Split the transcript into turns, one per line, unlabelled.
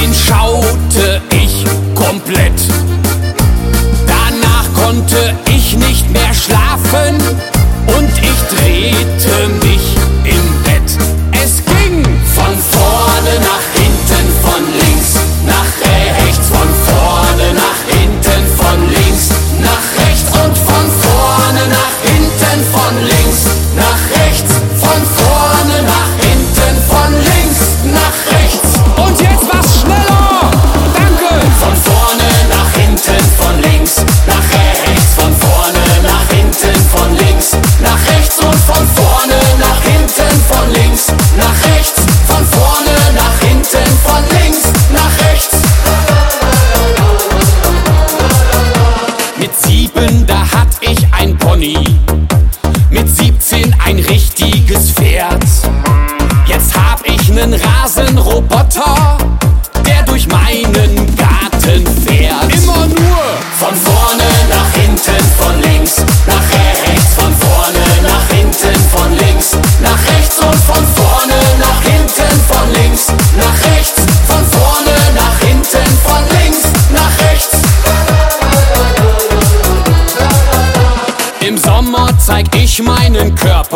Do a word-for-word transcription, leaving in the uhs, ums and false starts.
durchschaute ich komplett. Danach konnte ich nicht mehr schlafen und ich drehte mich im Bett. Es ging von vorne nach hinten, von links nach rechts, von vorne nach hinten, von links nach rechts und von vorne nach hinten, von links nach rechts, von vorne nach hinten, von links nach rechts. Und jetzt was schneller! Danke! Von vorne nach hinten, von links nach rechts, von vorne nach hinten, von links nach rechts und von vorne nach hinten, von links nach rechts, von vorne nach hinten, von links nach rechts. Mit sieben, da hatt ich ein Pony, mit siebzehn ein richtiges Pferd. Jetzt hab ich nen Rasenroboter, der durch meinen Garten fährt. Immer nur von vorne nach hinten, von links nach rechts, von vorne nach hinten, von links nach rechts und von vorne nach hinten, von links nach rechts, von vorne nach hinten, von links nach rechts. Im Sommer zeig ich meinen Körper.